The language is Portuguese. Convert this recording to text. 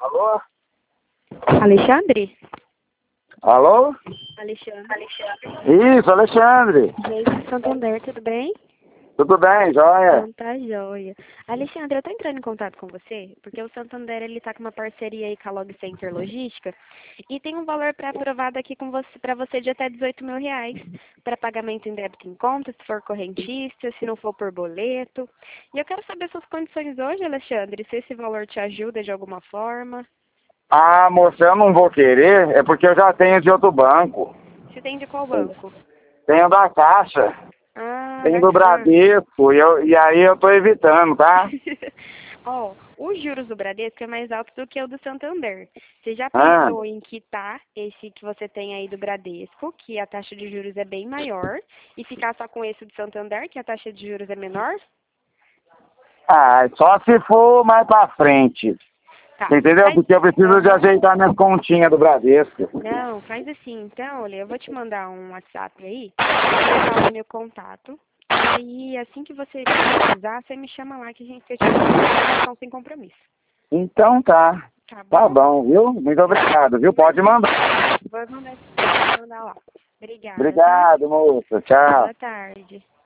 Alô? Alexandre? Alô? Alexandre. Isso, Alexandre. Gente, Santander, tudo bem? Tudo bem, joia? Então tá joia. Alexandre, eu tô entrando em contato com você, porque o Santander, ele tá com uma parceria aí com a Log Center Logística, e tem um valor pré-aprovado aqui com você, pra você de até R$ 18.000, para pagamento em débito em conta, se for correntista, se não for por boleto. E eu quero saber suas condições hoje, Alexandre, se esse valor te ajuda de alguma forma. Ah, moça, eu não vou querer, é porque eu já tenho de outro banco. Você tem de qual banco? Tenho da Caixa, Ah, tenho da do Caixa. Bradesco, e aí eu tô evitando, tá? Ó, os juros do Bradesco é mais alto do que o do Santander. Você já Ah, pensou em quitar esse que você tem aí do Bradesco, que a taxa de juros é bem maior, e ficar só com esse do Santander, que a taxa de juros é menor? só se for mais pra frente. Tá. Entendeu? Faz... Porque eu preciso de Aham. ajeitar minhas continhas do Bradesco. Não, faz assim. Então, olha, eu vou te mandar um WhatsApp aí, vou colocar o meu contato. E aí, assim que você precisar, você me chama lá que a gente te informação sem compromisso. Então tá. Tá Tá bom? bom, viu? Muito obrigado, viu? Pode mandar. Vou mandar lá. Obrigada, tá? Obrigado, moça. Tchau. Boa tarde.